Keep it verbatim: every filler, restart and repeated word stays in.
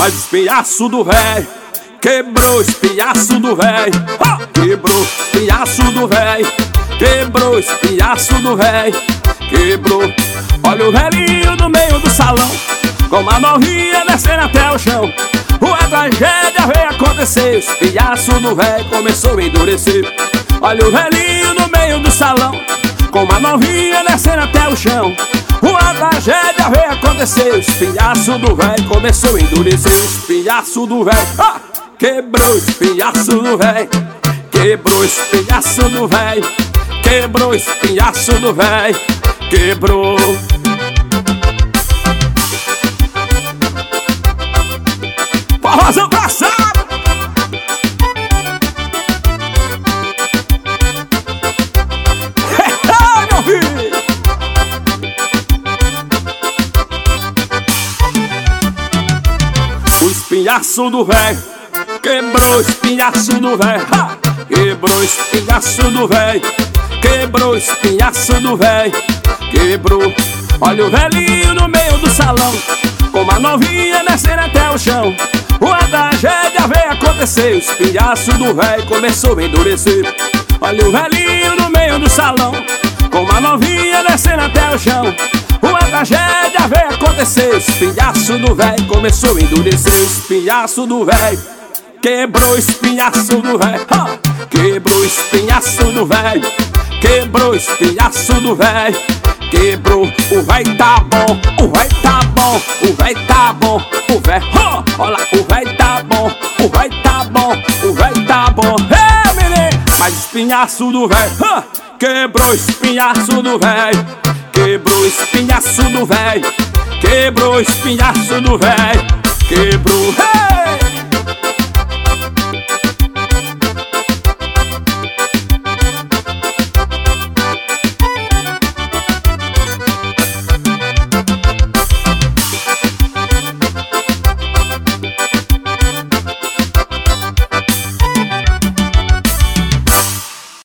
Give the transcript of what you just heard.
Mas o espinhaço do véi quebrou o espinhaço do véi. Quebrou o espinhaço do véi. Quebrou o espinhaço do véi. Quebrou. Olha o velhinho no meio do salão, com uma novinha descendo até o chão. Uma tragédia veio acontecer, o espinhaço do véi começou a endurecer. Olha o velhinho no meio do salão, com uma novinha descendo até o chão. Uma tragédia veio acontecer, o espinhaço do véi começou a endurecer. O espinhaço do véi, ah, quebrou o espinhaço do véi. Quebrou o espinhaço do véi. Quebrou o espinhaço do véi. Quebrou. Forrozão passado. Meu filho. O espinhaço do véi quebrou o espinhaço do véi. Quebrou o espinhaço do véi. Quebrou o espinhaço do véi. Quebrou. Olha o velhinho no meio do salão, com uma novinha descendo até o chão. Uma tragédia veio acontecer, o espinhaço do véi começou a endurecer. Olha o velhinho no meio do salão, com uma novinha descendo até o chão. Uma tragédia veio acontecer, o espinhaço do véi começou a endurecer. O espinhaço do véi quebrou o espinhaço do véi. Quebrou o espinhaço do véi. Quebrou o espinhaço do véi. Quebrou, o véi tá bom, o véi tá bom, o véi tá bom, o véi, oh, olha, o véi tá bom, o véi tá bom, o véi tá bom. Ei, menino, mas o espinhaço do véi, oh, quebrou o espinhaço do véi. Quebrou o espinhaço do véi. Quebrou o espinhaço do véi. Quebrou.